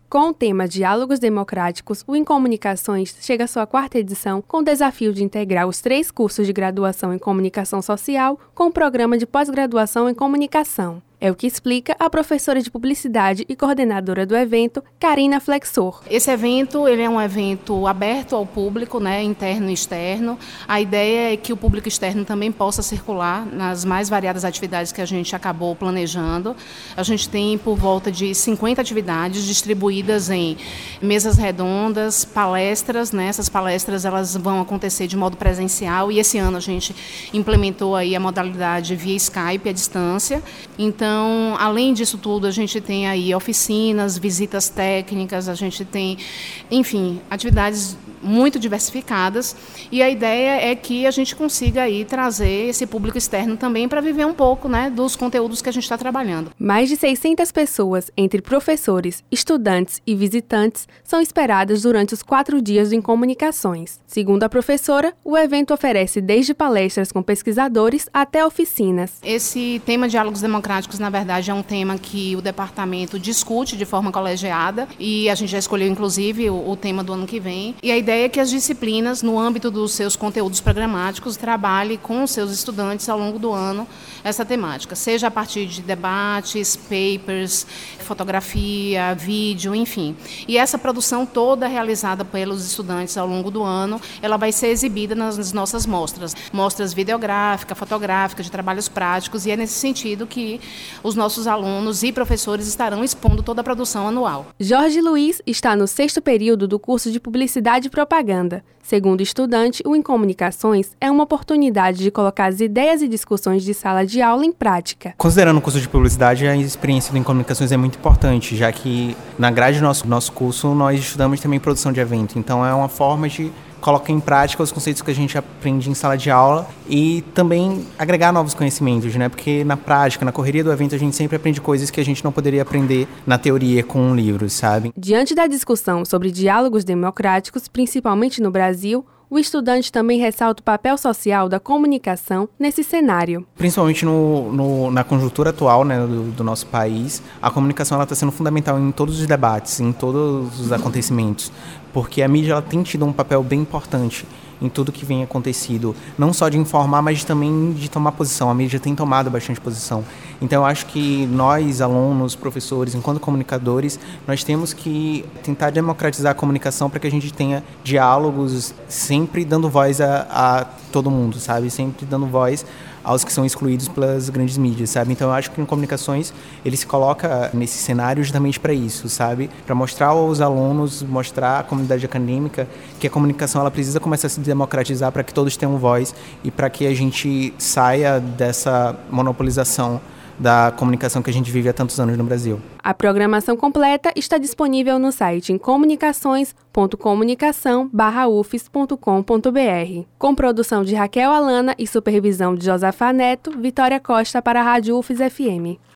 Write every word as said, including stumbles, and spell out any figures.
Com o tema Diálogos Democráticos, o Incomunicações chega à sua quarta edição com o desafio de integrar os três cursos de graduação em Comunicação Social com o programa de pós-graduação em Comunicação. É o que explica a professora de Publicidade e coordenadora do evento, Karina Flexor. Esse evento ele é um evento aberto ao público, né, interno e externo. A ideia é que o público externo também possa circular nas mais variadas atividades que a gente acabou planejando. A gente tem por volta de cinquenta atividades distribuídas em mesas redondas, palestras. Né? Essas palestras elas vão acontecer de modo presencial e esse ano a gente implementou aí a modalidade via Skype à distância. Então, Então, além disso tudo, a gente tem aí oficinas, visitas técnicas, a gente tem, enfim, atividades muito diversificadas e a ideia é que a gente consiga aí trazer esse público externo também para viver um pouco, né, dos conteúdos que a gente está trabalhando. Mais de seiscentas pessoas, entre professores, estudantes e visitantes, são esperadas durante os quatro dias do Incomunicações. Segundo a professora, o evento oferece desde palestras com pesquisadores até oficinas. Esse tema Diálogos Democráticos, na verdade, é um tema que o departamento discute de forma colegiada e a gente já escolheu, inclusive, o, o tema do ano que vem. E a ideia é que as disciplinas, no âmbito dos seus conteúdos programáticos, trabalhem com os seus estudantes ao longo do ano essa temática, seja a partir de debates, papers, fotografia, vídeo, enfim. E essa produção toda realizada pelos estudantes ao longo do ano, ela vai ser exibida nas nossas mostras, mostras videográficas, fotográficas, de trabalhos práticos, e é nesse sentido que os nossos alunos e professores estarão expondo toda a produção anual. Jorge Luiz está no sexto período do curso de Publicidade e Propaganda. Segundo o estudante, o Incomunicações é uma oportunidade de colocar as ideias e discussões de sala de aula em prática. Considerando o curso de Publicidade, a experiência do Incomunicações é muito importante, já que na grade do nosso, nosso curso nós estudamos também produção de evento. Então é uma forma de colocar em prática os conceitos que a gente aprende em sala de aula e também agregar novos conhecimentos, né? Porque na prática, na correria do evento, a gente sempre aprende coisas que a gente não poderia aprender na teoria com livros, sabe? Diante da discussão sobre diálogos democráticos, principalmente no Brasil, o estudante também ressalta o papel social da comunicação nesse cenário. Principalmente no, no, na conjuntura atual, né, do, do nosso país, a comunicação está sendo fundamental em todos os debates, em todos os acontecimentos, porque a mídia ela tem tido um papel bem importante em tudo que vem acontecido, não só de informar, mas também de tomar posição. A mídia tem tomado bastante posição. Então, eu acho que nós, alunos, professores, enquanto comunicadores, nós temos que tentar democratizar a comunicação para que a gente tenha diálogos sempre dando voz a, a todo mundo, sabe? Sempre dando voz aos que são excluídos pelas grandes mídias, sabe? Então eu acho que em Comunicações ele se coloca nesse cenário justamente para isso, sabe? Para mostrar aos alunos, mostrar à comunidade acadêmica que a comunicação ela precisa começar a se democratizar para que todos tenham voz e para que a gente saia dessa monopolização da comunicação que a gente vive há tantos anos no Brasil. A programação completa está disponível no site em comunicações ponto comunicação barra u f s ponto com ponto b r. Com produção de Raquel Alana e supervisão de Josafá Neto, Vitória Costa para a Rádio U F S F M.